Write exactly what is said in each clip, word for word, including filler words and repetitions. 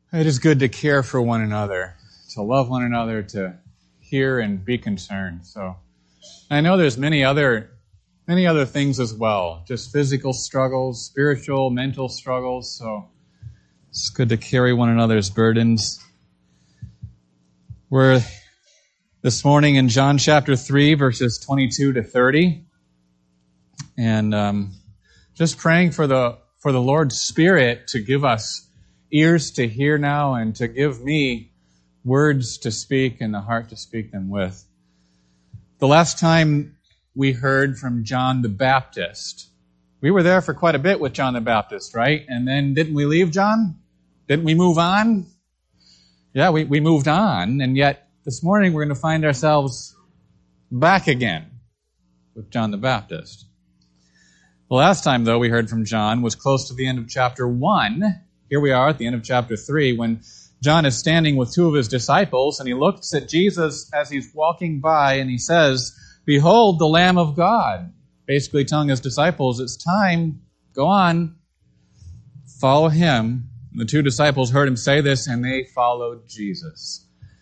It is good to care for one another, to love one another, to hear and be concerned. So I know there's many other many other things as well, just physical struggles, spiritual, mental struggles. So it's good to carry one another's burdens. We're this morning in John chapter three, verses twenty-two to thirty, and um, just praying for the for the Lord's Spirit to give us ears to hear now and to give me words to speak and the heart to speak them with. The last time we heard from John the Baptist, we were there for quite a bit with John the Baptist, right? And then didn't we leave John? Didn't we move on? Yeah, we, we moved on, and yet this morning we're going to find ourselves back again with John the Baptist. The last time, though, we heard from John was close to the end of chapter one. Here we are at the end of chapter three, when John is standing with two of his disciples, and he looks at Jesus as he's walking by, and he says, "Behold, the Lamb of God," basically telling his disciples, it's time, go on, follow him. And the two disciples heard him say this, and they followed Jesus.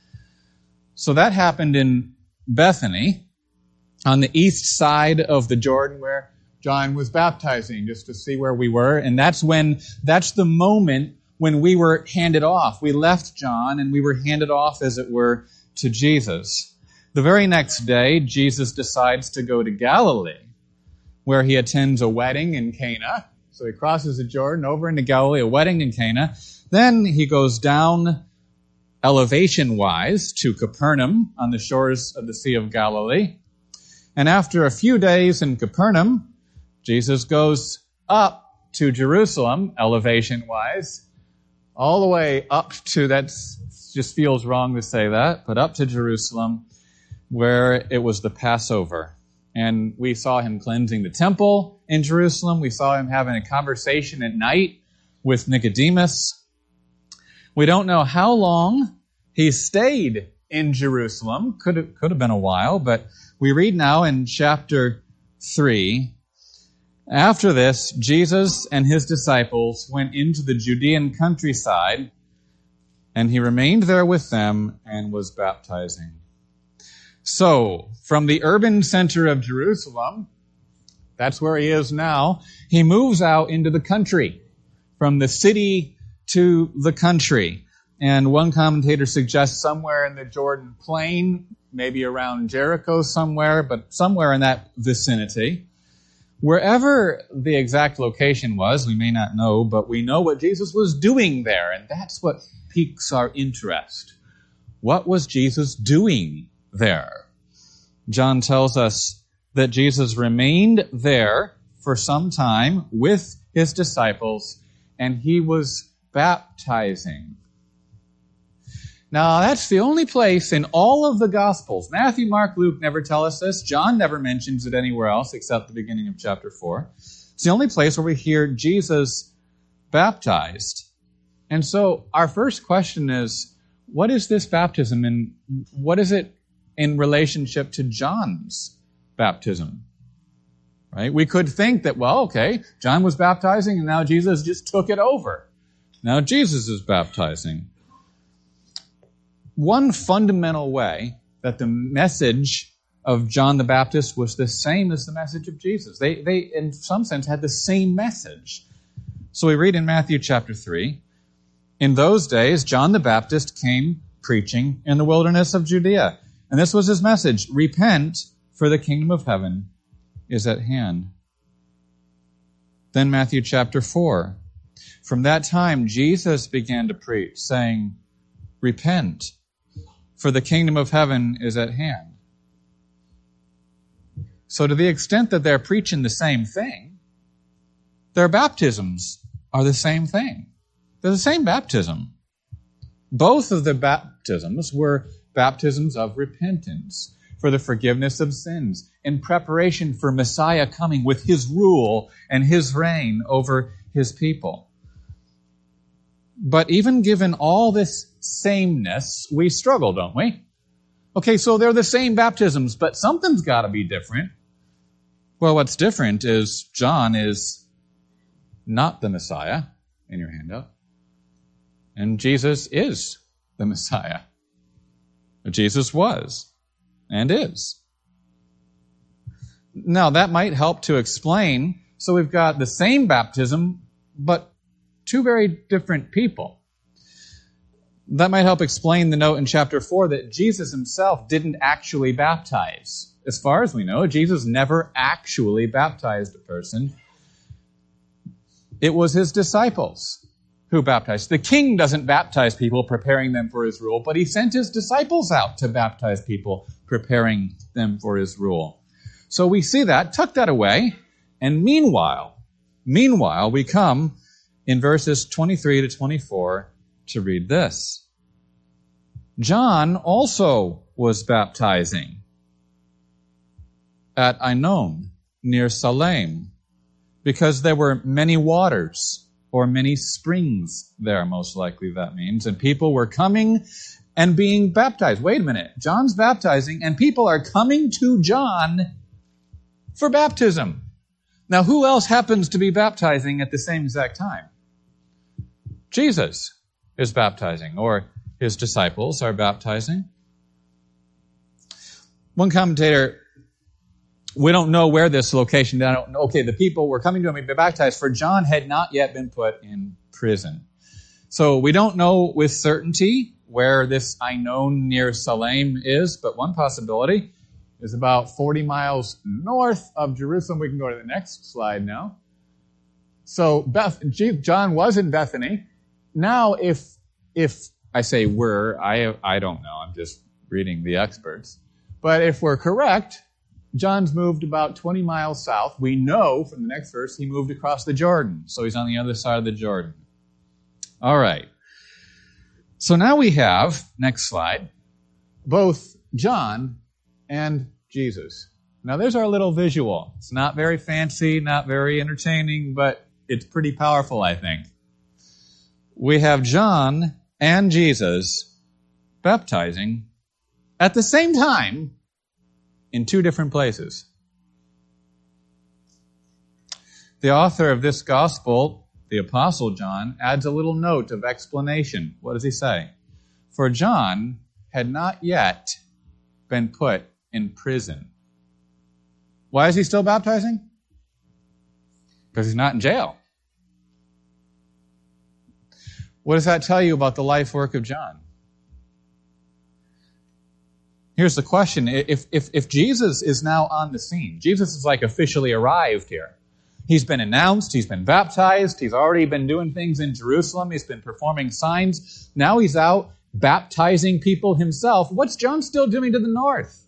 So that happened in Bethany, on the east side of the Jordan, where John was baptizing, just to see where we were. And that's when, that's the moment when we were handed off. We left John and we were handed off, as it were, to Jesus. The very next day, Jesus decides to go to Galilee, where he attends a wedding in Cana. So he crosses the Jordan over into Galilee, a wedding in Cana. Then he goes down elevation-wise to Capernaum on the shores of the Sea of Galilee. And after a few days in Capernaum, Jesus goes up to Jerusalem, elevation-wise, all the way up to, that just feels wrong to say that, but up to Jerusalem, where it was the Passover. And we saw him cleansing the temple in Jerusalem. We saw him having a conversation at night with Nicodemus. We don't know how long he stayed in Jerusalem. Could have, could have been a while, but we read now in chapter three, "After this, Jesus and his disciples went into the Judean countryside, and he remained there with them and was baptizing." So, from the urban center of Jerusalem, that's where he is now, he moves out into the country, from the city to the country. And one commentator suggests somewhere in the Jordan Plain, maybe around Jericho somewhere, but somewhere in that vicinity. Wherever the exact location was, we may not know, but we know what Jesus was doing there, and that's what piques our interest. What was Jesus doing there? John tells us that Jesus remained there for some time with his disciples, and he was baptizing. Now, that's the only place in all of the Gospels. Matthew, Mark, Luke never tell us this. John never mentions it anywhere else except the beginning of chapter four. It's the only place where we hear Jesus baptized. And so our first question is, what is this baptism, and what is it in relationship to John's baptism? Right? We could think that, well, okay, John was baptizing and now Jesus just took it over. Now Jesus is baptizing. One fundamental way that the message of John the Baptist was the same as the message of Jesus. They, they, in some sense, had the same message. So we read in Matthew chapter three, "In those days, John the Baptist came preaching in the wilderness of Judea. And this was his message: repent, for the kingdom of heaven is at hand." Then Matthew chapter four, "From that time, Jesus began to preach, saying, repent, for the kingdom of heaven is at hand." So to the extent that they're preaching the same thing, their baptisms are the same thing. They're the same baptism. Both of the baptisms were baptisms of repentance for the forgiveness of sins, in preparation for Messiah coming with his rule and his reign over his people. But even given all this sameness, we struggle, don't we? Okay, so they're the same baptisms, but something's got to be different. Well, what's different is John is not the Messiah in your handout. And Jesus is the Messiah. Jesus was and is. Now, that might help to explain. So we've got the same baptism, but two very different people. That might help explain the note in chapter four that Jesus himself didn't actually baptize. As far as we know, Jesus never actually baptized a person. It was his disciples who baptized. The king doesn't baptize people, preparing them for his rule, but he sent his disciples out to baptize people, preparing them for his rule. So we see that, tuck that away, and meanwhile, meanwhile, we come in verses twenty-three to twenty-four to read this. John also was baptizing at Ainon, near Salem, because there were many waters, or many springs there, most likely that means, and people were coming and being baptized. Wait a minute, John's baptizing, and people are coming to John for baptism. Now, who else happens to be baptizing at the same exact time? Jesus is baptizing, or his disciples are baptizing. One commentator, we don't know where this location, I don't know, okay, the people were coming to him to be baptized, for John had not yet been put in prison. So we don't know with certainty where this Ainon near Salem is, but one possibility is about forty miles north of Jerusalem. We can go to the next slide now. So Beth, John was in Bethany. Now, if if I say were, I I don't know. I'm just reading the experts. But if we're correct, John's moved about twenty miles south. We know from the next verse he moved across the Jordan. So he's on the other side of the Jordan. All right. So now we have, next slide, both John and Jesus. Now there's our little visual. It's not very fancy, not very entertaining, but it's pretty powerful, I think. We have John and Jesus baptizing at the same time in two different places. The author of this gospel, the Apostle John, adds a little note of explanation. What does he say? For John had not yet been put in prison. Why is he still baptizing? Because he's not in jail. What does that tell you about the life work of John? Here's the question. If, if, if Jesus is now on the scene, Jesus is like officially arrived here. He's been announced, he's been baptized, he's already been doing things in Jerusalem, he's been performing signs. Now he's out baptizing people himself. What's John still doing to the north?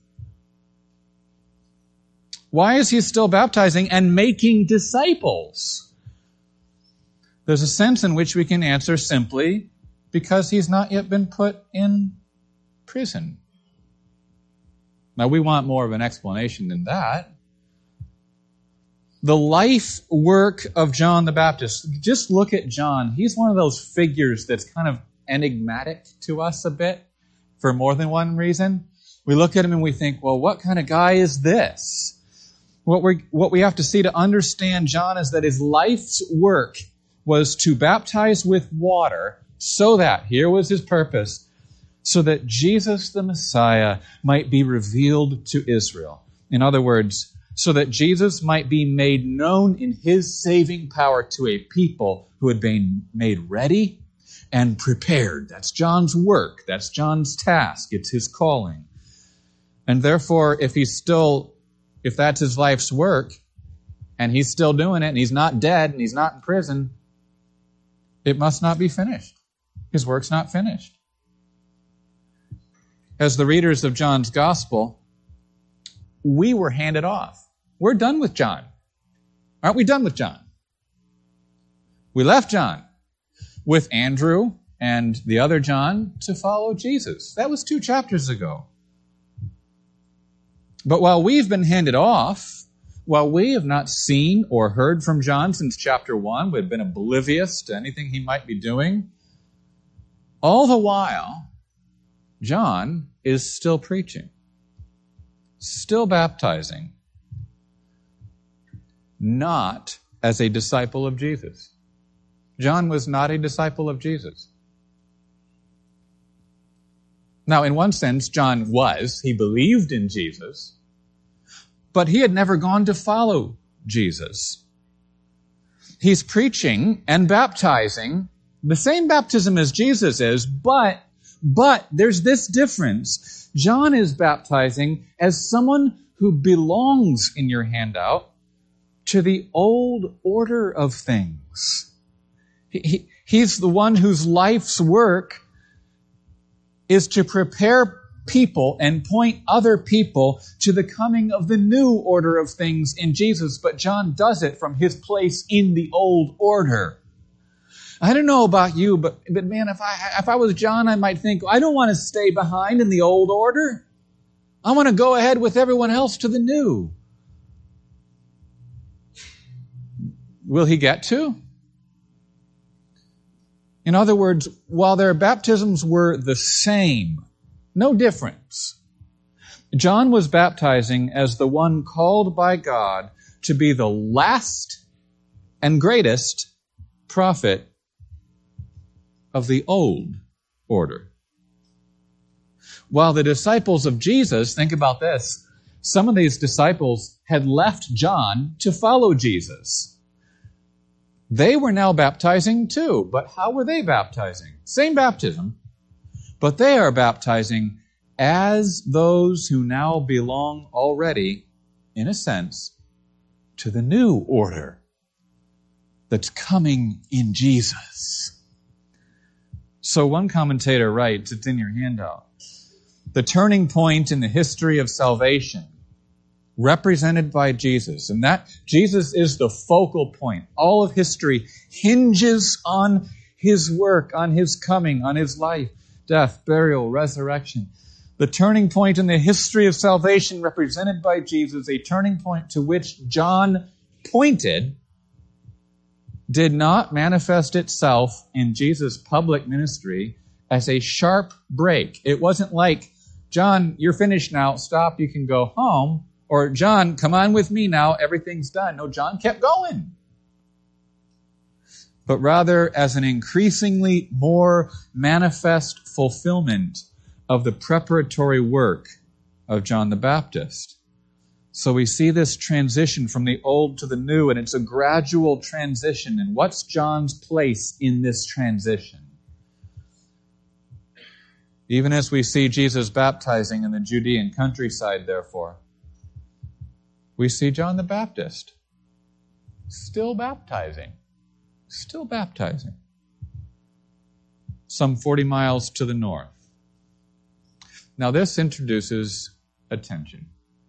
Why is he still baptizing and making disciples? There's a sense in which we can answer simply, because he's not yet been put in prison. Now, we want more of an explanation than that. The life work of John the Baptist. Just look at John. He's one of those figures that's kind of enigmatic to us a bit for more than one reason. We look at him and we think, well, what kind of guy is this? What we what we have to see to understand John is that his life's work was to baptize with water so that, here was his purpose, so that Jesus the Messiah might be revealed to Israel. In other words, so that Jesus might be made known in his saving power to a people who had been made ready and prepared. That's John's work. That's John's task. It's his calling. And therefore, if he's still, if that's his life's work, and he's still doing it, and he's not dead, and he's not in prison, it must not be finished. His work's not finished. As the readers of John's gospel, we were handed off. We're done with John. Aren't we done with John? We left John with Andrew and the other John to follow Jesus. That was two chapters ago. But while we've been handed off, while we have not seen or heard from John since chapter one, we've been oblivious to anything he might be doing, all the while, John is still preaching, still baptizing, not as a disciple of Jesus. John was not a disciple of Jesus. Now, in one sense, John was. He believed in Jesus, but he had never gone to follow Jesus. He's preaching and baptizing the same baptism as Jesus is, but, but there's this difference. John is baptizing as someone who belongs, in your handout, to the old order of things. He, he, he's the one whose life's work is to prepare people and point other people to the coming of the new order of things in Jesus. But John does it from his place in the old order. I don't know about you, but, but man, if I, if I was John, I might think, I don't want to stay behind in the old order. I want to go ahead with everyone else to the new. Will he get to? In other words, while their baptisms were the same, no difference, John was baptizing as the one called by God to be the last and greatest prophet of the old order. While the disciples of Jesus, think about this, some of these disciples had left John to follow Jesus. They were now baptizing too, but how were they baptizing? Same baptism, but they are baptizing as those who now belong already, in a sense, to the new order that's coming in Jesus. So one commentator writes, it's in your handout, the turning point in the history of salvation represented by Jesus, and that Jesus is the focal point. All of history hinges on his work, on his coming, on his life, death, burial, resurrection. The turning point in the history of salvation represented by Jesus, a turning point to which John pointed, did not manifest itself in Jesus' public ministry as a sharp break. It wasn't like, John, you're finished now, stop, you can go home. Or, John, come on with me now, everything's done. No, John kept going. But rather as an increasingly more manifest fulfillment of the preparatory work of John the Baptist. So we see this transition from the old to the new, and it's a gradual transition. And what's John's place in this transition? Even as we see Jesus baptizing in the Judean countryside, therefore, we see John the Baptist still baptizing, still baptizing, some forty miles to the north. Now this introduces a tension.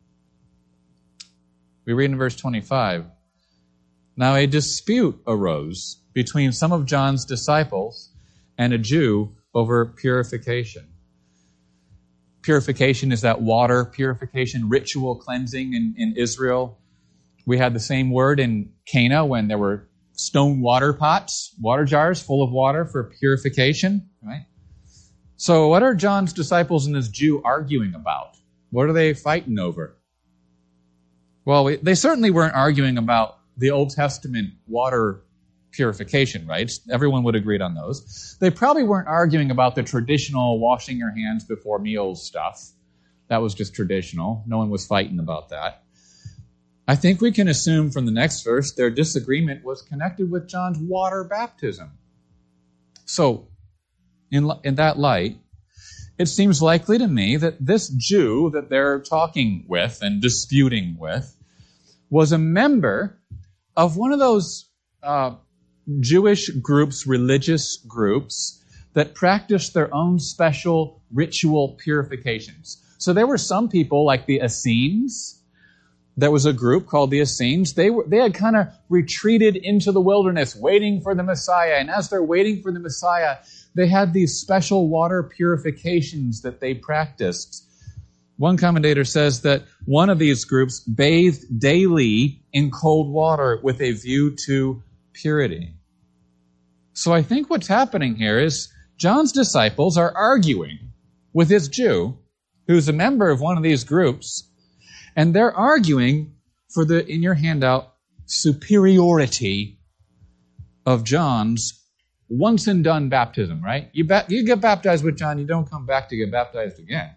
We read in verse twenty-five, now a dispute arose between some of John's disciples and a Jew over purification. Purification is that water purification, ritual cleansing in, in Israel. We had the same word in Cana when there were stone water pots, water jars full of water for purification, right? So what are John's disciples and this Jew arguing about? What are they fighting over? Well, they certainly weren't arguing about the Old Testament water purification rites. Everyone would agree on those. They probably weren't arguing about the traditional washing your hands before meals stuff. That was just traditional. No one was fighting about that. I think we can assume from the next verse their disagreement was connected with John's water baptism. So, in, in that light, it seems likely to me that this Jew that they're talking with and disputing with was a member of one of those uh, Jewish groups, religious groups, that practiced their own special ritual purifications. So there were some people like the Essenes. There was a group called the Essenes. They were, they had kind of retreated into the wilderness, waiting for the Messiah. And as they're waiting for the Messiah, they had these special water purifications that they practiced. One commentator says that one of these groups bathed daily in cold water with a view to purity. So I think what's happening here is John's disciples are arguing with this Jew who's a member of one of these groups, and they're arguing for the, in your handout, superiority of John's once and done baptism, right? You, ba- you get baptized with John, you don't come back to get baptized again.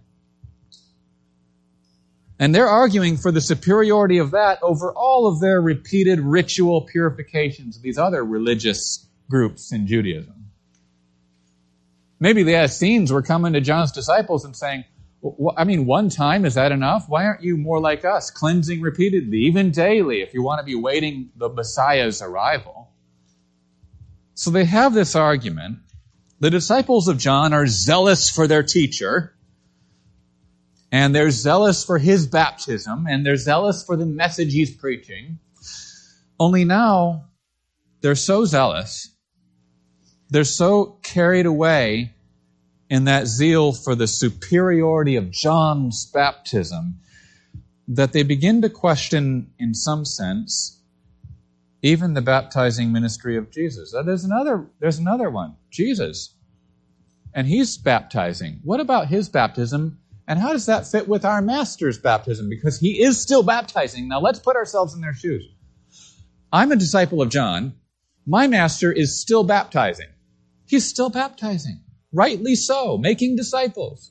And they're arguing for the superiority of that over all of their repeated ritual purifications of these other religious groups in Judaism. Maybe the Essenes were coming to John's disciples and saying, well, I mean, one time, is that enough? Why aren't you more like us, cleansing repeatedly, even daily, if you want to be waiting the Messiah's arrival? So they have this argument. The disciples of John are zealous for their teacher, and they're zealous for his baptism, and they're zealous for the message he's preaching. Only now, they're so zealous, they're so carried away in that zeal for the superiority of John's baptism that they begin to question, in some sense, even the baptizing ministry of Jesus. There's another, there's another one, Jesus. And he's baptizing. What about his baptism? And how does that fit with our master's baptism? Because he is still baptizing. Now let's put ourselves in their shoes. I'm a disciple of John. My master is still baptizing. He's still baptizing. Rightly so, making disciples.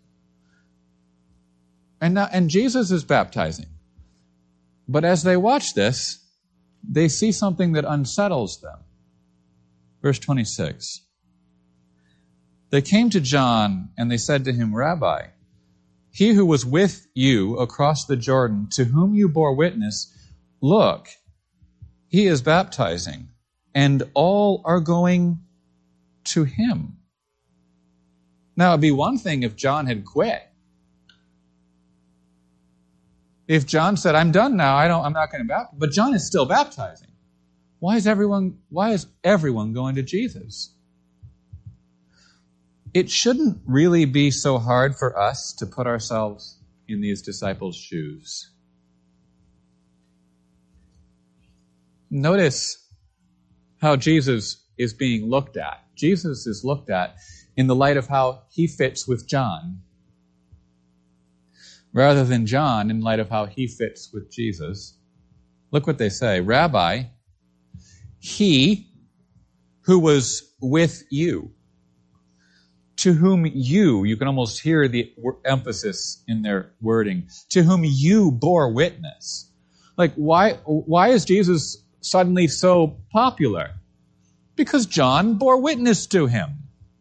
And now, and Jesus is baptizing. But as they watch this, they see something that unsettles them. Verse twenty-six. They came to John and they said to him, Rabbi, he who was with you across the Jordan, to whom you bore witness, look, he is baptizing, and all are going to him. Now, it'd be one thing if John had quit. If John said, I'm done now, I don't, I'm not going to baptize. But John is still baptizing. Why is everyone, why is everyone going to Jesus? It shouldn't really be so hard for us to put ourselves in these disciples' shoes. Notice how Jesus is being looked at. Jesus is looked at in the light of how he fits with John, rather than John in light of how he fits with Jesus. Look what they say. Rabbi, he who was with you, to whom you, you can almost hear the emphasis in their wording, to whom you bore witness. Like, why, why is Jesus suddenly so popular? Because John bore witness to him.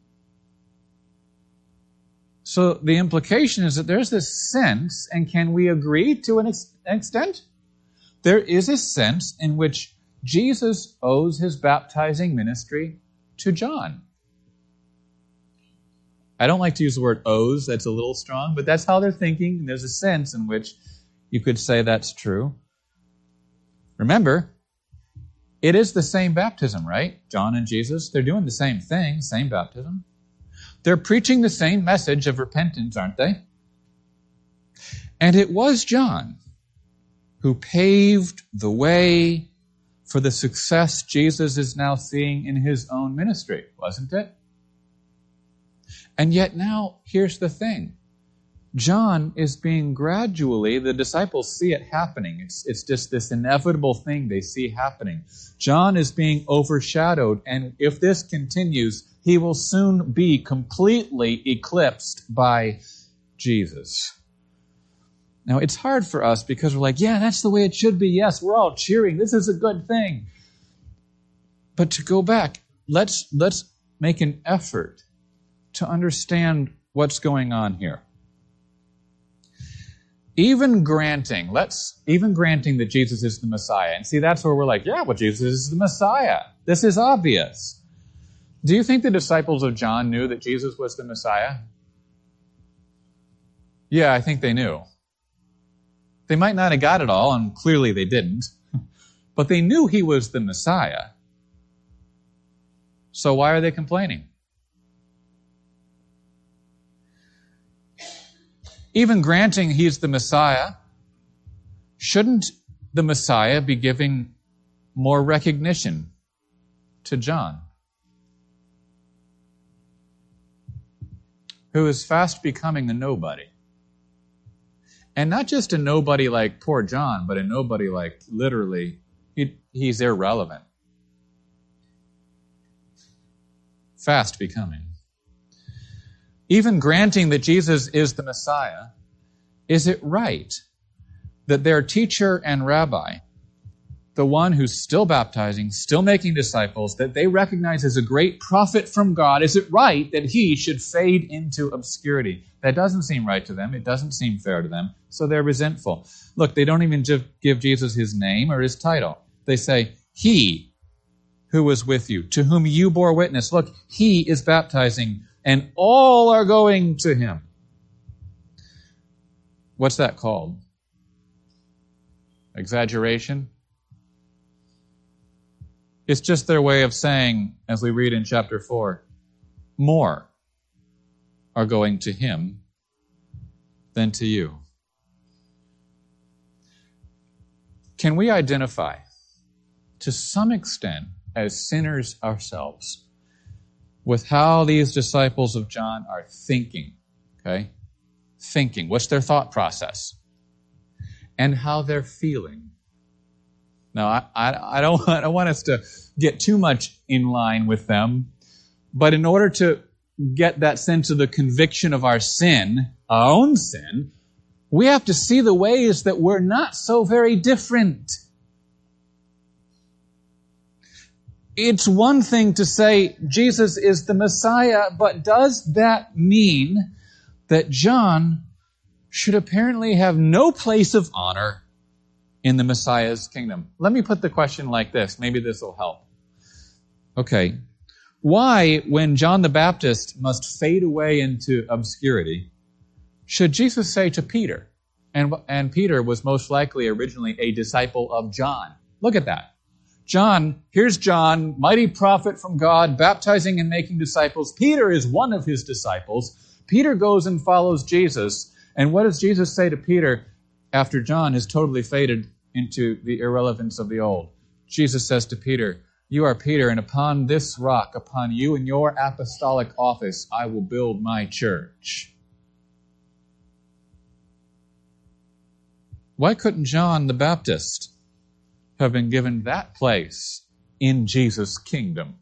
So the implication is that there's this sense, and can we agree to an ex- extent? There is a sense in which Jesus owes his baptizing ministry to John. I don't like to use the word owes, that's a little strong, but that's how they're thinking. There's a sense in which you could say that's true. Remember, it is the same baptism, right? John and Jesus, they're doing the same thing, same baptism. They're preaching the same message of repentance, aren't they? And it was John who paved the way for the success Jesus is now seeing in his own ministry, wasn't it? And yet now, here's the thing. John is being gradually, the disciples see it happening. It's, it's just this inevitable thing they see happening. John is being overshadowed, and if this continues, he will soon be completely eclipsed by Jesus. Now, it's hard for us because we're like, yeah, that's the way it should be. Yes, we're all cheering. This is a good thing. But to go back, let's, let's make an effort to understand what's going on here. Even granting, let's, even granting that Jesus is the Messiah. And see, that's where we're like, yeah, well, Jesus is the Messiah. This is obvious. Do you think the disciples of John knew that Jesus was the Messiah? Yeah, I think they knew. They might not have got it all, and clearly they didn't. But they knew he was the Messiah. So why are they complaining? Even granting he's the Messiah, shouldn't the Messiah be giving more recognition to John, who is fast becoming a nobody? And not just a nobody like poor John, but a nobody like literally, he, he's irrelevant. fast becoming. Even granting that Jesus is the Messiah, is it right that their teacher and rabbi, the one who's still baptizing, still making disciples, that they recognize as a great prophet from God, is it right that he should fade into obscurity? That doesn't seem right to them. It doesn't seem fair to them. So they're resentful. Look, they don't even give Jesus his name or his title. They say, he who was with you, to whom you bore witness. Look, he is baptizing, and all are going to him. What's that called? Exaggeration? It's just their way of saying, as we read in chapter four, more are going to him than to you. Can we identify, to some extent, as sinners ourselves, with how these disciples of John are thinking? Okay? Thinking. What's their thought process? And how they're feeling. Now, I, I, I, don't, I don't want us to get too much in line with them, but in order to get that sense of the conviction of our sin, our own sin, we have to see the ways that we're not so very different. It's one thing to say Jesus is the Messiah, but does that mean that John should apparently have no place of honor in the Messiah's kingdom? Let me put the question like this. Maybe this will help. Okay. Why, when John the Baptist must fade away into obscurity, should Jesus say to Peter, and, and Peter was most likely originally a disciple of John. Look at that. John, here's John, mighty prophet from God, baptizing and making disciples. Peter is one of his disciples. Peter goes and follows Jesus. And what does Jesus say to Peter after John has totally faded into the irrelevance of the old? Jesus says to Peter, you are Peter, and upon this rock, upon you and your apostolic office, I will build my church. Why couldn't John the Baptist have been given that place in Jesus' kingdom?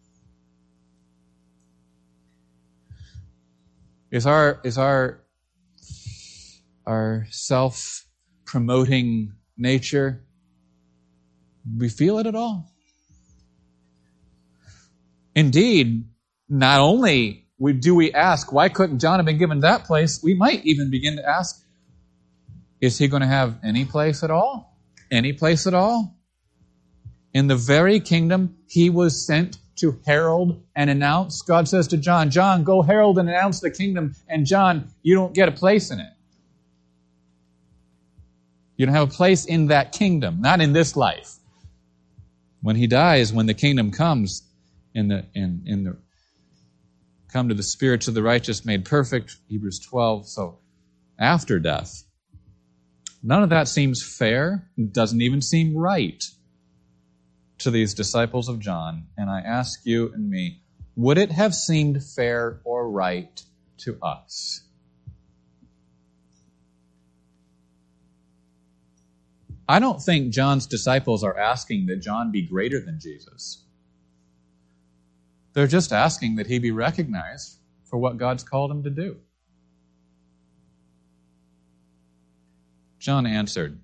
Is our, is our, our self-promoting nature, do we feel it at all? Indeed, not only do we ask, why couldn't John have been given that place? We might even begin to ask, is he going to have any place at all? Any place at all? In the very kingdom he was sent to herald and announce. God says to John, John, go herald and announce the kingdom. And John, you don't get a place in it. You don't have a place in that kingdom, not in this life. When he dies, when the kingdom comes, in the in in the come to the spirits of the righteous made perfect, Hebrews twelve. So after death, none of that seems fair. It doesn't even seem right to these disciples of John. And I ask you and me, would it have seemed fair or right to us? I don't think John's disciples are asking that John be greater than Jesus. They're just asking that he be recognized for what God's called him to do. John answered,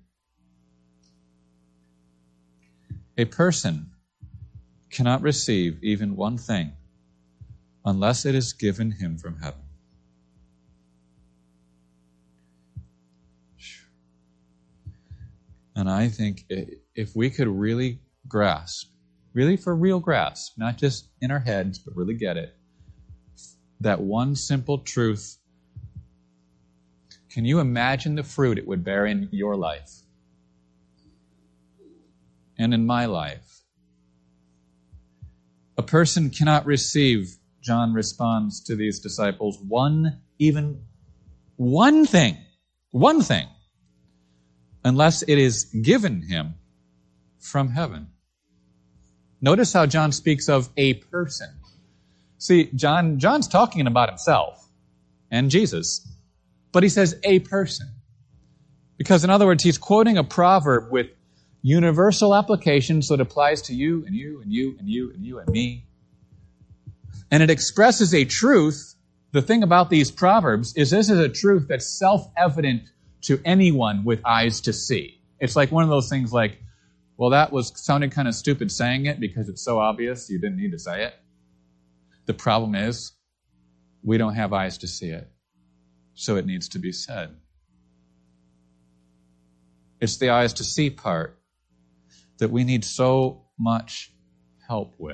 a person cannot receive even one thing unless it is given him from heaven. And I think if we could really grasp, really for real grasp, not just in our heads, but really get it, that one simple truth, can you imagine the fruit it would bear in your life and in my life? A person cannot receive, John responds to these disciples, one, even one thing, one thing, unless it is given him from heaven. Notice how John speaks of a person. See, John, John's talking about himself and Jesus, but he says a person. Because in other words, he's quoting a proverb with universal application, so it applies to you and you and you and you and you and me. And it expresses a truth. The thing about these Proverbs is this is a truth that's self-evident to anyone with eyes to see. It's like one of those things like, well, that was sounded kind of stupid saying it because it's so obvious you didn't need to say it. The problem is we don't have eyes to see it, so it needs to be said. It's the eyes to see part that we need so much help with.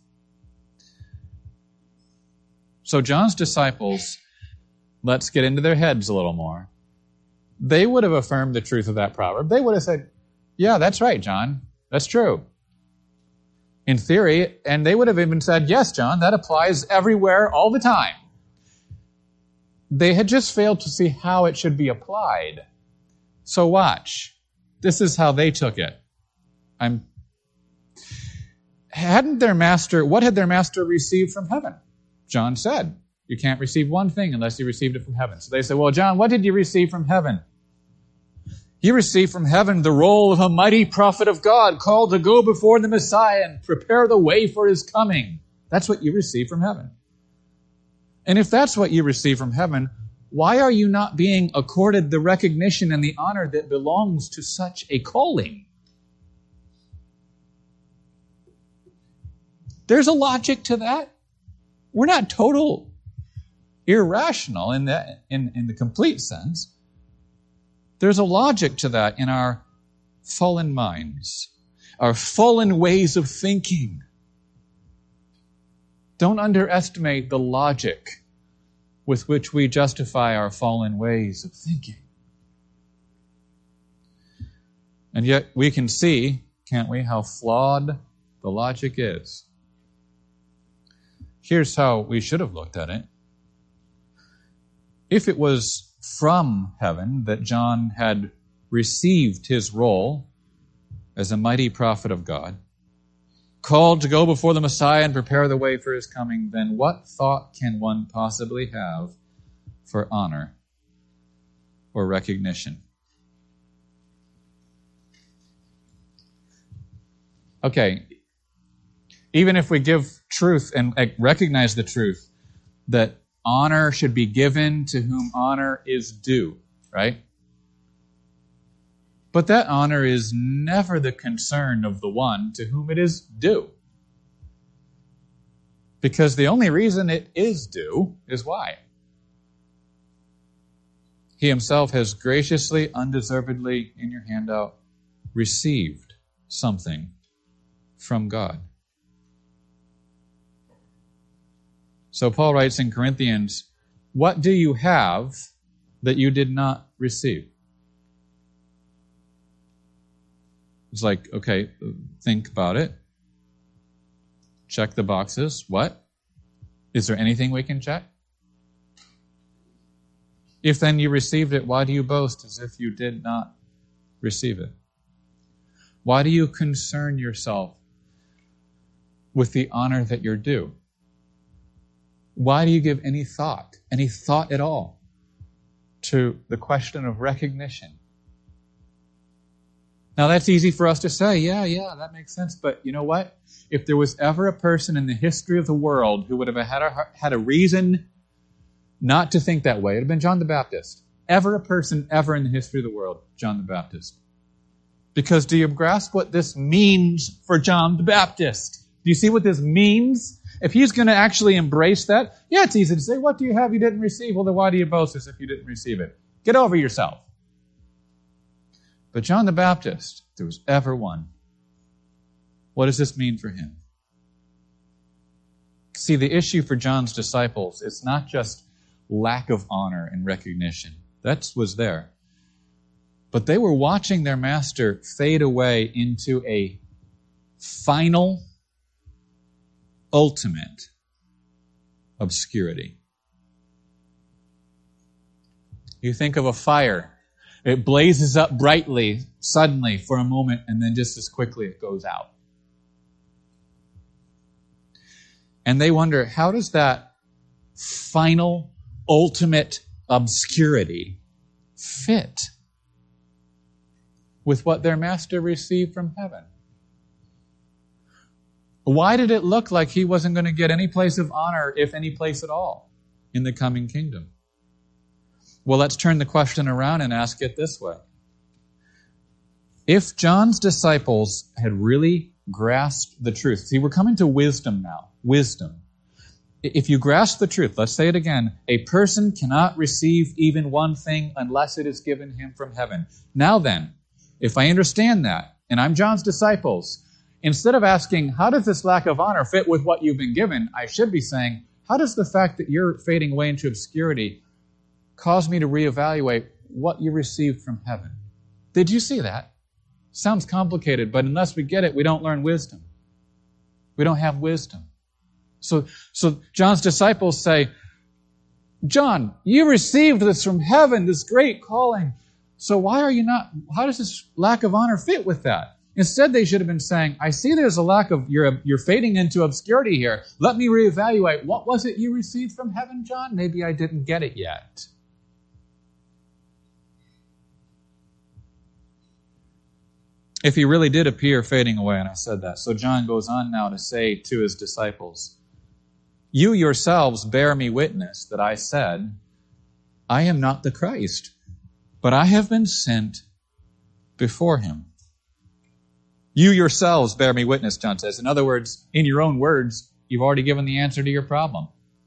So John's disciples, let's get into their heads a little more. They would have affirmed the truth of that proverb. They would have said, yeah, that's right, John. That's true. In theory, and they would have even said, yes, John, that applies everywhere all the time. They had just failed to see how it should be applied. So watch. This is how they took it. I'm hadn't their master, what had their master received from heaven? John said, you can't receive one thing unless you received it from heaven. So they said, well, John, what did you receive from heaven? You received from heaven the role of a mighty prophet of God, called to go before the Messiah and prepare the way for his coming. That's what you received from heaven. And if that's what you received from heaven, why are you not being accorded the recognition and the honor that belongs to such a calling? There's a logic to that. We're not total irrational in that, in, in the complete sense. There's a logic to that in our fallen minds, our fallen ways of thinking. Don't underestimate the logic with which we justify our fallen ways of thinking. And yet we can see, can't we, how flawed the logic is. Here's how we should have looked at it. If it was from heaven that John had received his role as a mighty prophet of God, called to go before the Messiah and prepare the way for his coming, then what thought can one possibly have for honor or recognition? Okay, even if we give truth and recognize the truth that honor should be given to whom honor is due, right? But that honor is never the concern of the one to whom it is due. Because the only reason it is due is why? He himself has graciously, undeservedly, in your handout, received something from God. So Paul writes in Corinthians, what do you have that you did not receive? It's like, okay, think about it. Check the boxes. What? Is there anything we can check? If then you received it, why do you boast as if you did not receive it? Why do you concern yourself with the honor that you're due? Why do you give any thought, any thought at all, to the question of recognition? Now, that's easy for us to say, yeah, yeah, that makes sense. But you know what? If there was ever a person in the history of the world who would have had a, had a reason not to think that way, it would have been John the Baptist. Ever a person ever in the history of the world, John the Baptist. Because do you grasp what this means for John the Baptist? Do you see what this means? If he's going to actually embrace that, yeah, it's easy to say, what do you have you didn't receive? Well, then why do you boast as if you didn't receive it? Get over yourself. But John the Baptist, if there was ever one, what does this mean for him? See, the issue for John's disciples is not just lack of honor and recognition. That was there. But they were watching their master fade away into a final, ultimate obscurity. You think of a fire. It blazes up brightly, suddenly, for a moment, and then just as quickly it goes out. And they wonder, how does that final, ultimate obscurity fit with what their master received from heaven? Why did it look like he wasn't going to get any place of honor, if any place at all, in the coming kingdom? Well, let's turn the question around and ask it this way. If John's disciples had really grasped the truth, see, we're coming to wisdom now, wisdom. If you grasp the truth, let's say it again, a person cannot receive even one thing unless it is given him from heaven. Now then, if I understand that, and I'm John's disciples, instead of asking, how does this lack of honor fit with what you've been given, I should be saying, how does the fact that you're fading away into obscurity cause me to reevaluate what you received from heaven? Did you see that? Sounds complicated, but unless we get it, we don't learn wisdom. We don't have wisdom. So, so John's disciples say, John, you received this from heaven, this great calling. So why are you not, how does this lack of honor fit with that? Instead, they should have been saying, I see there's a lack of, you're, you're fading into obscurity here. Let me reevaluate. What was it you received from heaven, John? Maybe I didn't get it yet. If he really did appear fading away, and I said that. So John goes on now to say to his disciples, you yourselves bear me witness that I said, I am not the Christ, but I have been sent before him. You yourselves bear me witness, John says. In other words, in your own words, you've already given the answer to your problem.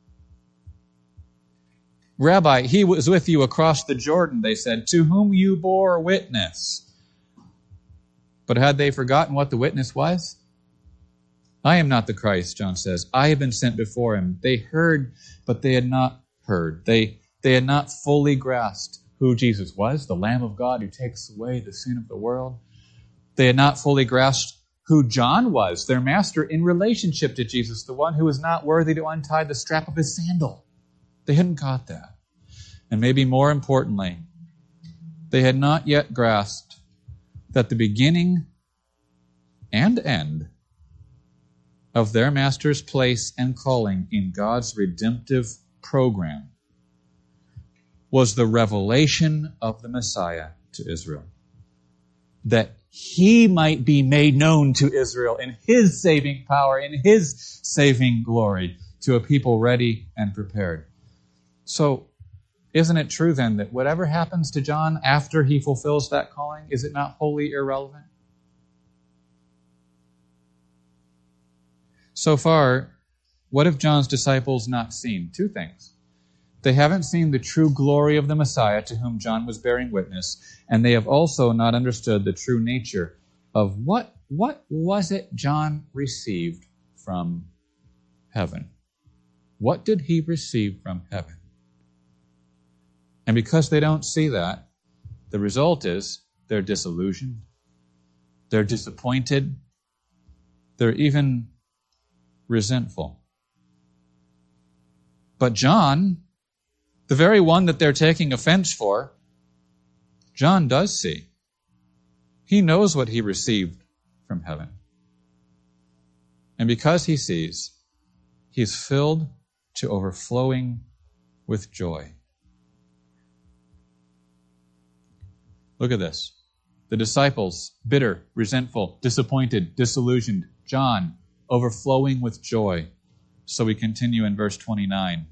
Rabbi, he was with you across the Jordan, they said, to whom you bore witness. But had they forgotten what the witness was? I am not the Christ, John says. I have been sent before him. They heard, but they had not heard. They, they had not fully grasped who Jesus was, the Lamb of God who takes away the sin of the world. They had not fully grasped who John was, their master, in relationship to Jesus, the one who was not worthy to untie the strap of his sandal. They hadn't caught that. And maybe more importantly, they had not yet grasped that the beginning and end of their master's place and calling in God's redemptive program was the revelation of the Messiah to Israel. That he might be made known to Israel in his saving power, in his saving glory, to a people ready and prepared. So, isn't it true then that whatever happens to John after he fulfills that calling, is it not wholly irrelevant? So far, what have John's disciples not seen? Two things. They haven't seen the true glory of the Messiah to whom John was bearing witness, and they have also not understood the true nature of what, what was it John received from heaven. What did he receive from heaven? And because they don't see that, the result is they're disillusioned, they're disappointed, they're even resentful. But John, the very one that they're taking offense for, John does see. He knows what he received from heaven. And because he sees, he is filled to overflowing with joy. Look at this. The disciples, bitter, resentful, disappointed, disillusioned. John, overflowing with joy. So we continue in verse twenty-nine.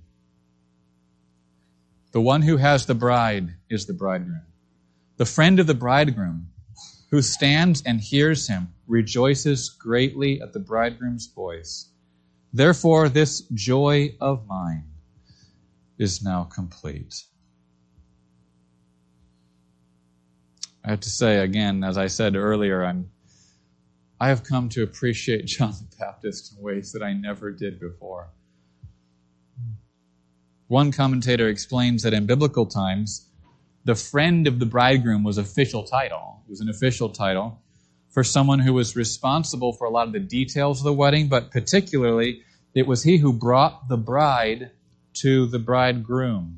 The one who has the bride is the bridegroom. The friend of the bridegroom, who stands and hears him, rejoices greatly at the bridegroom's voice. Therefore, this joy of mine is now complete. I have to say again, as I said earlier, I'm, I have come to appreciate John the Baptist in ways that I never did before. One commentator explains that in biblical times, the friend of the bridegroom was an official title. It was an official title for someone who was responsible for a lot of the details of the wedding, but particularly it was he who brought the bride to the bridegroom.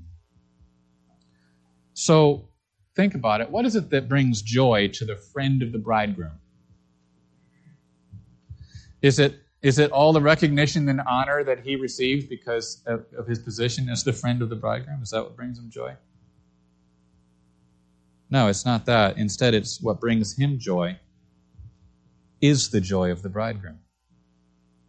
So, think about it. What is it that brings joy to the friend of the bridegroom? Is it, is it all the recognition and honor that he receives because of, of his position as the friend of the bridegroom? Is that what brings him joy? No, it's not that. Instead, it's what brings him joy is the joy of the bridegroom.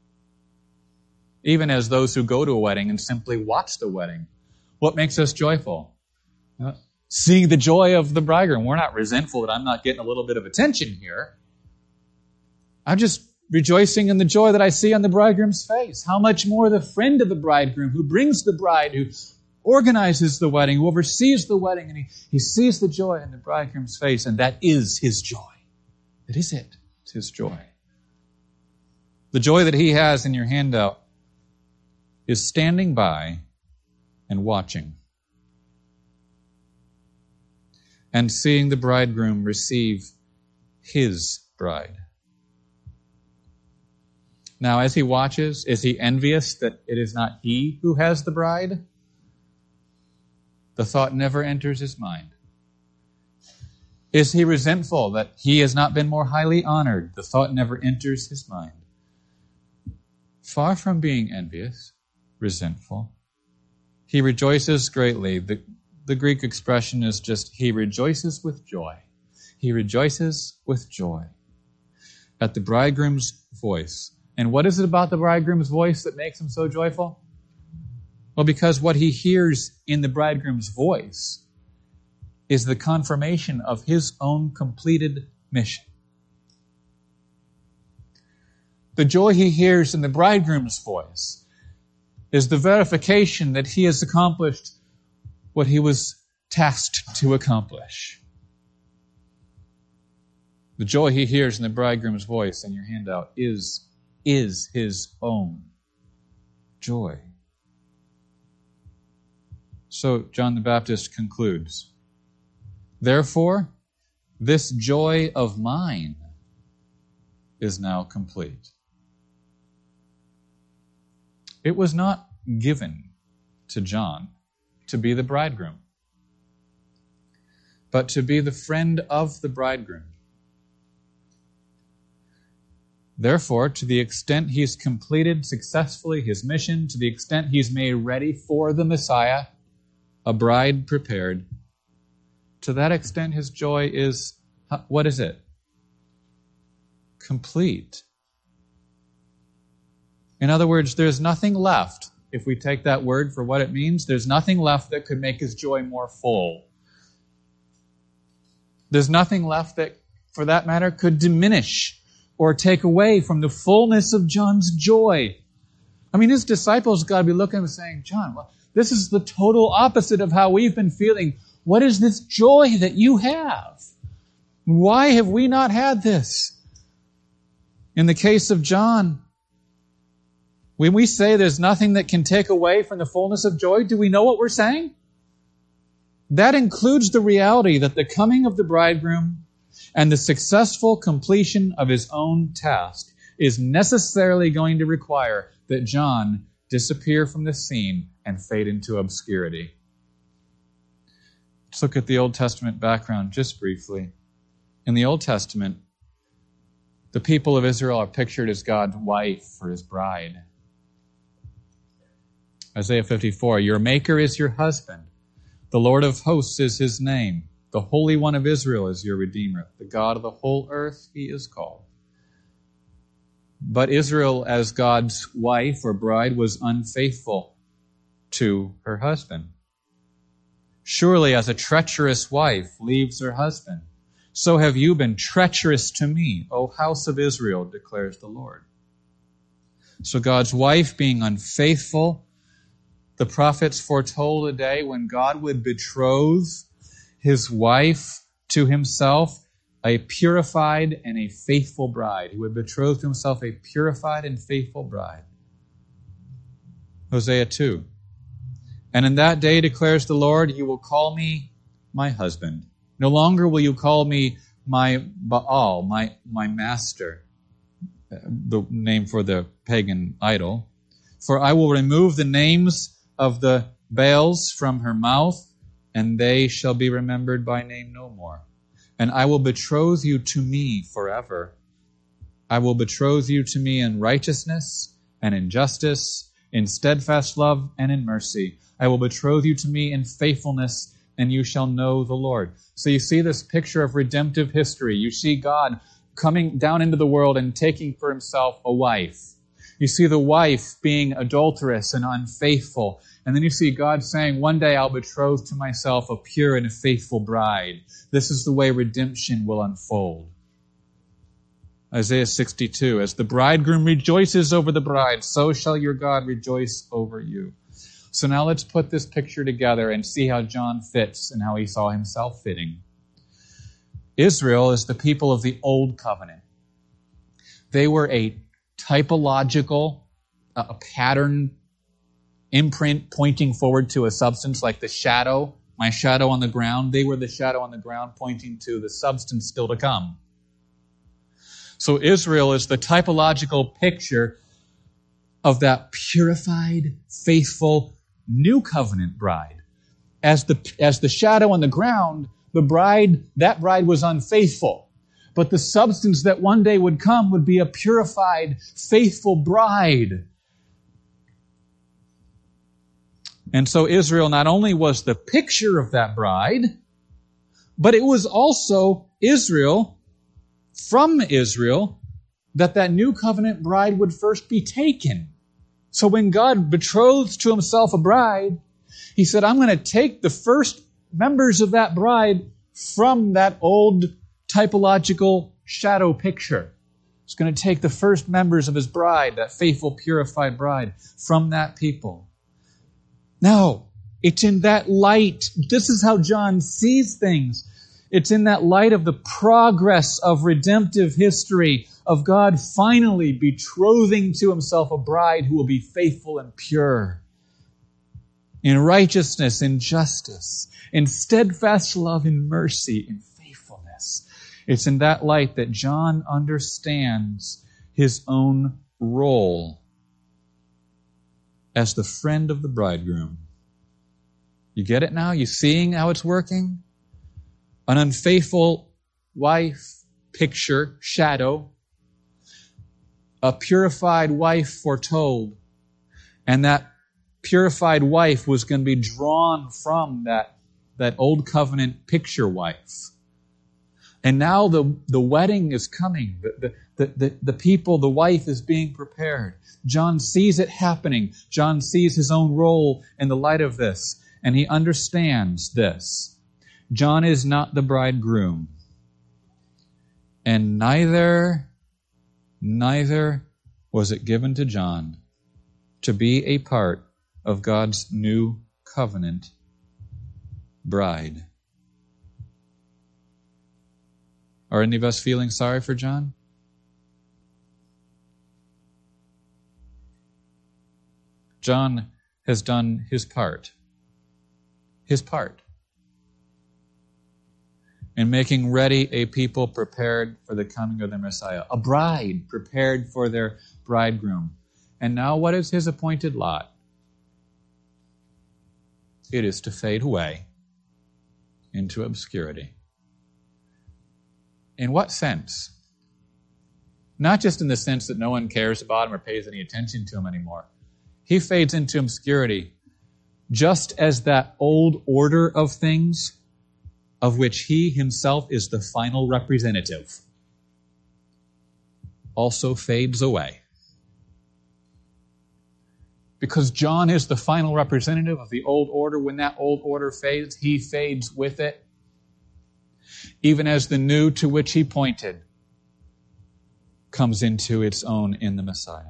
even as those who go to a wedding and simply watch the wedding. What makes us joyful? Uh, seeing the joy of the bridegroom. We're not resentful that I'm not getting a little bit of attention here. I'm just rejoicing in the joy that I see on the bridegroom's face. How much more the friend of the bridegroom who brings the bride, who organizes the wedding, who oversees the wedding, and he, he sees the joy in the bridegroom's face, and that is his joy. That is it. It's his joy. The joy that he has in your handout is standing by and watching and seeing the bridegroom receive his bride. Now, as he watches, is he envious that it is not he who has the bride? The thought never enters his mind. Is he resentful that he has not been more highly honored? The thought never enters his mind. Far from being envious, resentful, he rejoices greatly. The, the Greek expression is just, he rejoices with joy. He rejoices with joy at the bridegroom's voice. And what is it about the bridegroom's voice that makes him so joyful? Well, because what he hears in the bridegroom's voice is the confirmation of his own completed mission. The joy he hears in the bridegroom's voice is the verification that he has accomplished what he was tasked to accomplish. The joy he hears in the bridegroom's voice in your handout is is his own joy. So John the Baptist concludes, therefore, this joy of mine is now complete. It was not given to John to be the bridegroom, but to be the friend of the bridegroom. Therefore, to the extent he's completed successfully his mission, to the extent he's made ready for the Messiah, a bride prepared, to that extent his joy is, what is it? Complete. In other words, there's nothing left, if we take that word for what it means, there's nothing left that could make his joy more full. There's nothing left that, for that matter, could diminish or take away from the fullness of John's joy. I mean, his disciples got to be looking and saying, John, well, this is the total opposite of how we've been feeling. What is this joy that you have? Why have we not had this? In the case of John, when we say there's nothing that can take away from the fullness of joy, do we know what we're saying? That includes the reality that the coming of the bridegroom and the successful completion of his own task is necessarily going to require that John disappear from the scene and fade into obscurity. Let's look at the Old Testament background just briefly. In the Old Testament, the people of Israel are pictured as God's wife or his bride. Isaiah fifty-four, your maker is your husband. The Lord of hosts is his name. The Holy One of Israel is your Redeemer. The God of the whole earth he is called. But Israel, as God's wife or bride, was unfaithful to her husband. Surely as a treacherous wife leaves her husband, so have you been treacherous to me, O house of Israel, declares the Lord. So God's wife being unfaithful, the prophets foretold a day when God would betroth his wife to himself, a purified and a faithful bride. He would betroth to himself a purified and faithful bride. Hosea two. And in that day, declares the Lord, you will call me my husband. No longer will you call me my Baal, my, my master, the name for the pagan idol. For I will remove the names of the Baals from her mouth, and they shall be remembered by name no more. And I will betroth you to me forever. I will betroth you to me in righteousness and in justice, in steadfast love and in mercy. I will betroth you to me in faithfulness, and you shall know the Lord. So you see this picture of redemptive history. You see God coming down into the world and taking for himself a wife. You see the wife being adulterous and unfaithful. And then you see God saying, one day I'll betroth to myself a pure and a faithful bride. This is the way redemption will unfold. Isaiah sixty-two, as the bridegroom rejoices over the bride, so shall your God rejoice over you. So now let's put this picture together and see how John fits and how he saw himself fitting. Israel is the people of the Old Covenant. They were a typological, a pattern imprint pointing forward to a substance like the shadow, my shadow on the ground. They were the shadow on the ground pointing to the substance still to come. So Israel is the typological picture of that purified, faithful, new covenant bride. As the, as the shadow on the ground, the bride, that bride was unfaithful. But the substance that one day would come would be a purified, faithful bride. And so Israel not only was the picture of that bride, but it was also Israel, from Israel, that that new covenant bride would first be taken. So when God betrothed to himself a bride, he said, I'm going to take the first members of that bride from that old typological shadow picture. He's going to take the first members of his bride, that faithful, purified bride, from that people. Now, it's in that light. This is how John sees things. It's in that light of the progress of redemptive history, of God finally betrothing to himself a bride who will be faithful and pure, in righteousness, in justice, in steadfast love, in mercy, in faithfulness. It's in that light that John understands his own role as the friend of the bridegroom. You get it now? You seeing how it's working? An unfaithful wife, picture, shadow. A purified wife foretold. And that purified wife was going to be drawn from that, that old covenant picture wife. And now the, the wedding is coming. The, the, the, the people, the wife is being prepared. John sees it happening. John sees his own role in the light of this. And he understands this. John is not the bridegroom. And neither, neither was it given to John to be a part of God's new covenant bride. Are any of us feeling sorry for John? John has done his part. His part. In making ready a people prepared for the coming of their Messiah. A bride prepared for their bridegroom. And now what is his appointed lot? It is to fade away into obscurity. In what sense? Not just in the sense that no one cares about him or pays any attention to him anymore. He fades into obscurity just as that old order of things, of which he himself is the final representative, also fades away. Because John is the final representative of the old order, when that old order fades, he fades with it, even as the new to which he pointed comes into its own in the Messiah.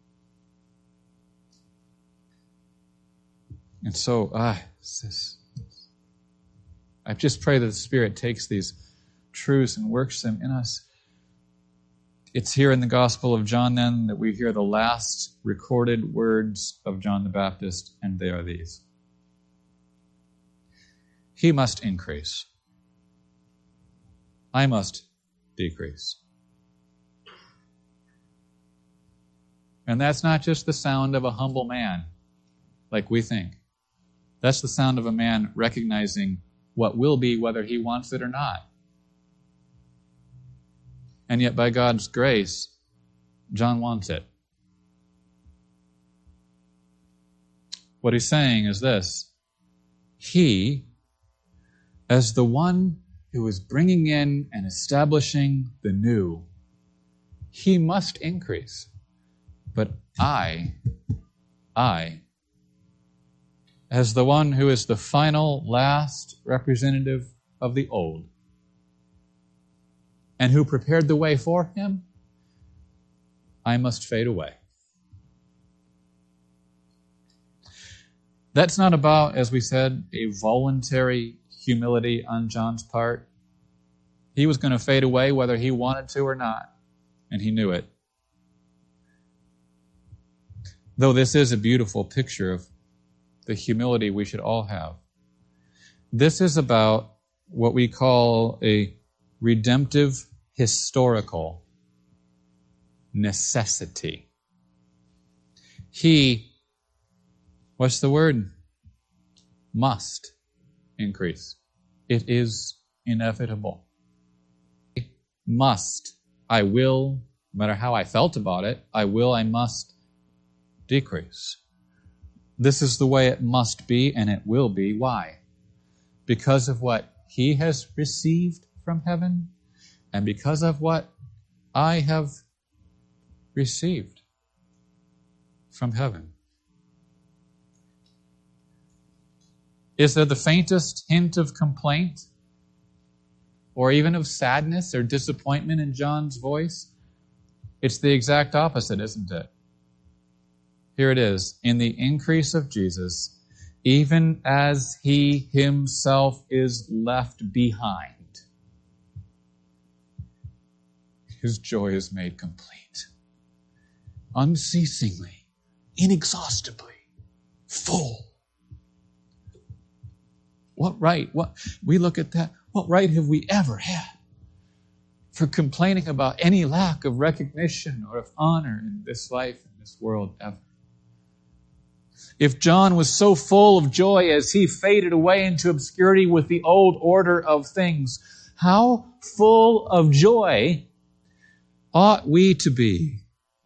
And so, ah, I just pray that the Spirit takes these truths and works them in us. It's here in the Gospel of John, then, that we hear the last recorded words of John the Baptist, and they are these. He must increase. I must decrease. And that's not just the sound of a humble man, like we think. That's the sound of a man recognizing what will be, whether he wants it or not. And yet, by God's grace, John wants it. What he's saying is this: he, as the one who is bringing in and establishing the new, he must increase. But I, I, as the one who is the final, last representative of the old, and who prepared the way for him, I must fade away. That's not about, as we said, a voluntary humility on John's part. He was going to fade away whether he wanted to or not, and he knew it. Though this is a beautiful picture of the humility we should all have. This is about what we call a redemptive historical necessity. He, what's the word? Must increase. It is inevitable. Must. I will, no matter how I felt about it, I will, I must decrease. This is the way it must be, and it will be. Why? Because of what he has received from heaven, and because of what I have received from heaven. Is there the faintest hint of complaint, or even of sadness or disappointment in John's voice? It's the exact opposite, isn't it? Here it is. In the increase of Jesus, even as he himself is left behind, his joy is made complete. Unceasingly, inexhaustibly, full. What right? What we look at that. What right have we ever had for complaining about any lack of recognition or of honor in this life, in this world, ever? If John was so full of joy as he faded away into obscurity with the old order of things, how full of joy ought we to be,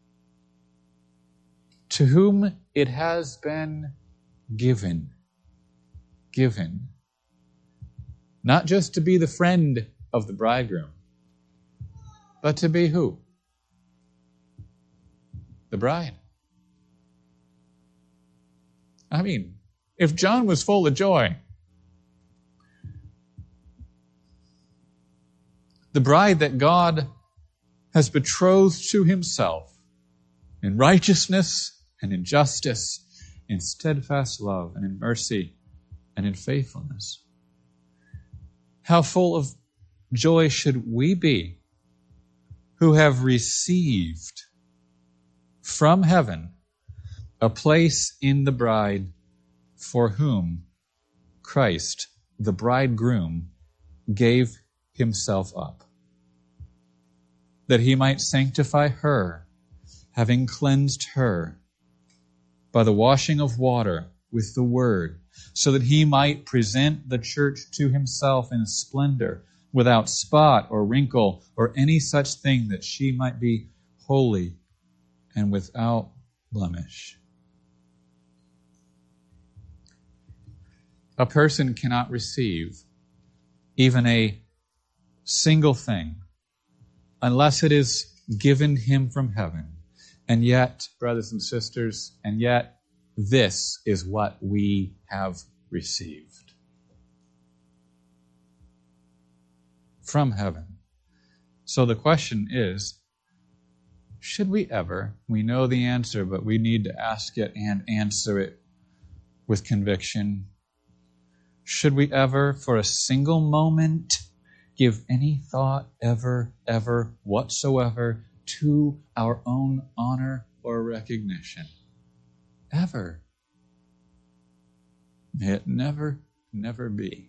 to whom it has been given, given, not just to be the friend of the bridegroom, but to be who? The bride. I mean, if John was full of joy, the bride that God has betrothed to himself in righteousness and in justice, in steadfast love and in mercy and in faithfulness. How full of joy should we be who have received from heaven a place in the bride for whom Christ, the bridegroom, gave himself up, that he might sanctify her, having cleansed her by the washing of water with the word, so that he might present the church to himself in splendor, without spot or wrinkle or any such thing, that she might be holy and without blemish. A person cannot receive even a single thing unless it is given him from heaven. And yet, brothers and sisters, and yet this is what we have received from heaven. So the question is, should we ever, we know the answer, but we need to ask it and answer it with conviction. Should we ever, for a single moment, give any thought ever, ever, whatsoever to our own honor or recognition? Ever. May it never, never be.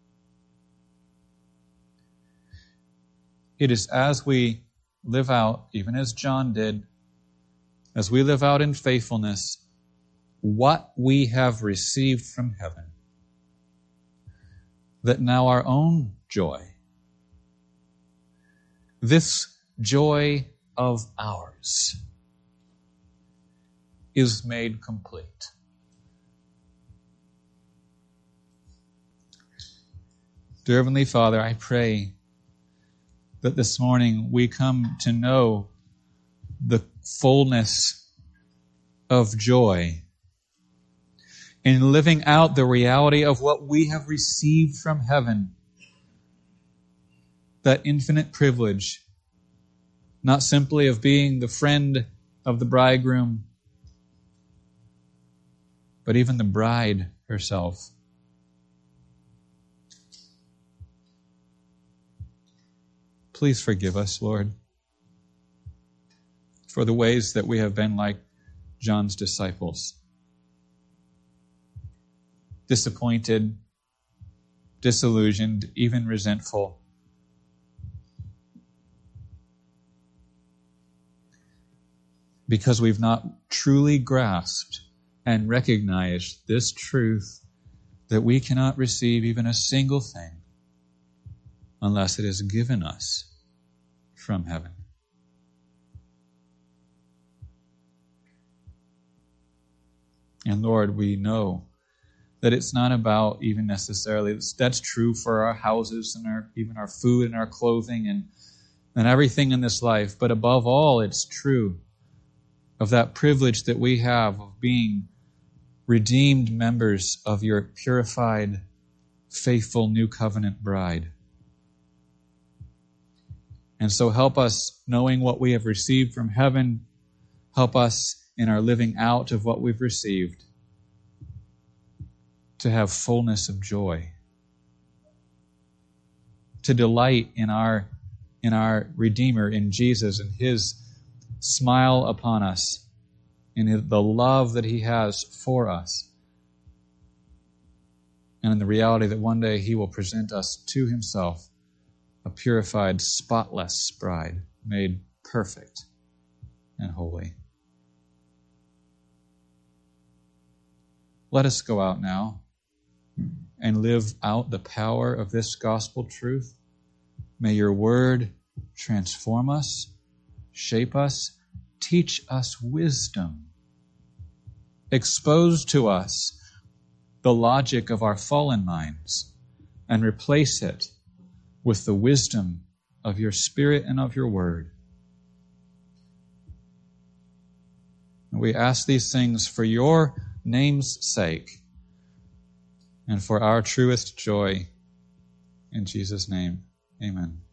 It is as we live out, even as John did, as we live out in faithfulness, what we have received from heaven, that now our own joy, this joy of ours, is made complete. Dear Heavenly Father, I pray that this morning we come to know the fullness of joy in living out the reality of what we have received from heaven, that infinite privilege, not simply of being the friend of the bridegroom, but even the bride herself. Please forgive us, Lord, for the ways that we have been like John's disciples. Disappointed, disillusioned, even resentful. Because we've not truly grasped and recognized this truth that we cannot receive even a single thing unless it is given us from heaven. And Lord, we know that it's not about even necessarily, that's true for our houses and our even our food and our clothing and, and everything in this life, but above all, it's true of that privilege that we have of being redeemed members of your purified, faithful new covenant bride. And so help us, knowing what we have received from heaven, help us in our living out of what we've received to have fullness of joy, to delight in our, in our Redeemer, in Jesus, and His smile upon us, in the love that He has for us, and in the reality that one day He will present us to Himself, a purified, spotless bride, made perfect and holy. Let us go out now and live out the power of this gospel truth. May your word transform us, shape us, teach us wisdom, expose to us the logic of our fallen minds, and replace it with the wisdom of your Spirit and of your word. And we ask these things for your name's sake and for our truest joy. In Jesus' name, amen.